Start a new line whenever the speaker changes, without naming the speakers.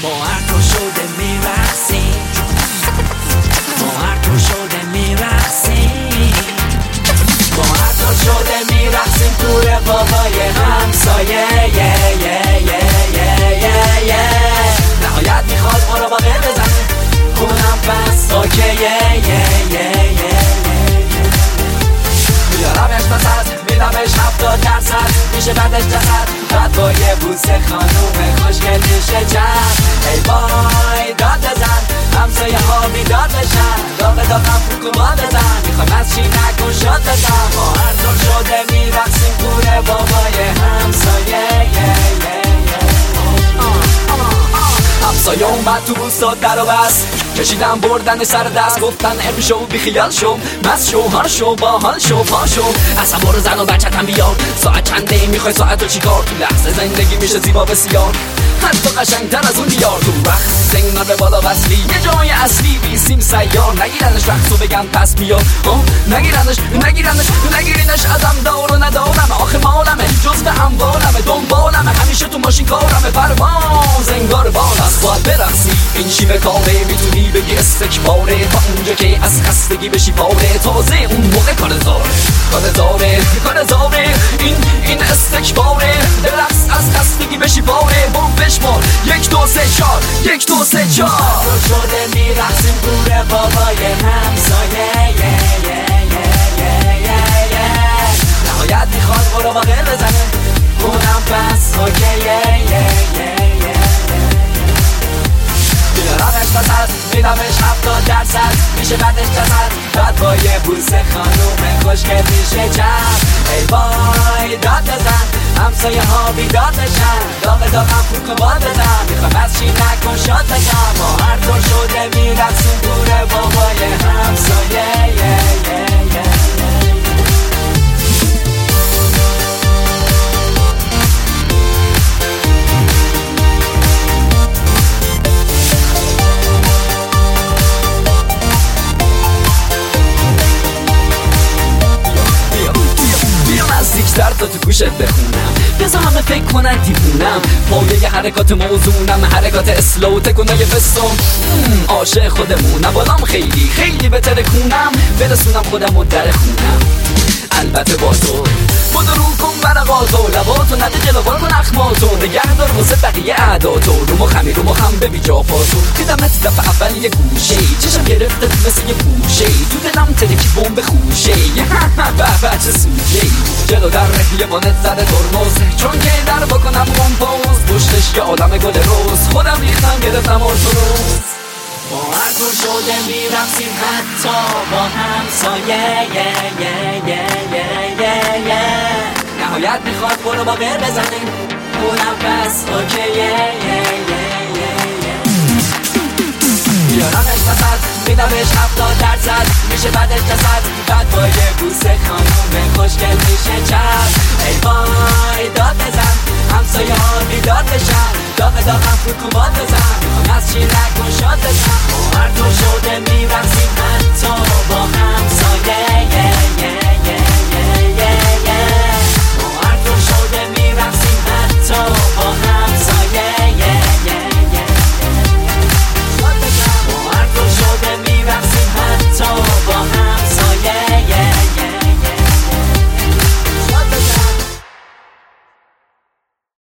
ما هر طور شده میرقصیم، ما هر طور شده میرقصیم، ما هر طور شده میرقصیم کوره بابای همسایه. نهایت میخواد ما رو با غیر بزنه، اونم بس اوکیه. میارمش وسط، میدمش 70% میشه بعدش جسد، بعد با یه بوسه خانوم خوشگل میشه جمع. ای وای داد بزن، همسایه ها بیداد بشن، داغ داغم فوکوما بزن، میخوایم از چی نکن شد بزن. ما هر طور شده میرقصیم کوره بابای همسایه. همسایه اومد تو بوستاد در و بست، کشیدم بردن سر دست، گفتن امشو بیخیال شو، مست شو، هار شو، باحال شو، پاشو، اصلا برو زن و بچه‌تم بیار. ساعت چنده میخوای ساعت و چیکار؟ تو لحظه زندگی میشه زیبا بسیار، حتی قشنگتر از اون دیار. تو رقص سنگار به بالا وصلی، یه جای اصلی بیسیم سیار، نگیرنش رقصو بگم پس میاد، نگیرینش ازم دار و ندارم، آخه مالمه جز به اموالمه، دنبالمه همیشه تو ماشین کارمه، پرواز انگار بال است باید برقصی، این شیوه کاره میتونی بگی استکباره، تا اونجا که از خستگی بشی پاره، تازه اون موقع کار زاره این استکباره، برقص از خستگی بشی پاره، بوم بشمار 1 2 3 4 1 2 3 4. شده میرقصیم کوره بابای همسایه. نهایت میخواد برو با غیر بزنه، اونم پس اوکیه. میارمش وسط، میدمش 70% میشه بعدش جسد، بعد با یه بوسه خانوم خوشگل میشه جمع. ای وای داد بزن، همسایه ها بیداد بشن، داغ داغم فوکوما بزن، میخوام از چی نکن شد بگم. ما هر طور شده میرقصیم کوره بابای همسایه. نزدیکتر تا تو گوشت بخونم، بذار همه فکر کنن دیوونم، پایه حرکات موزونم، حرکات اسلو تکونای بستم، عاشق خودمونم، بالام خیلی بهتره کونم، برسونم خودم و در خونم. البته با تو بدو رو کن برقاتو، لباتو نده جلو بار کن اخماتو، نگه دار واسه بقیه اعداتو، رو مخم ببی جا پاتو، دیدمت دفعه اول یه گوشه، چشم گرفته مثل یه پوشه، تو دلم ترکی بمب خوشه، به چه سوژه، جلو در یه بانت زده ترمز، چون که در بکنم کمپوز، پشتش یه عالم گل روز، خودم ریختم گرفتم ارتروز. ما هر طور شده میرقصیم حتی با همسایه. نهایت میخواد برو با غیر بزنیم، اونم پس اوکیه. میارمش وسط، میدمش 70% میشه بعدش جسد، بعد با یه بوسه خانوم خوشگل میشه چشم.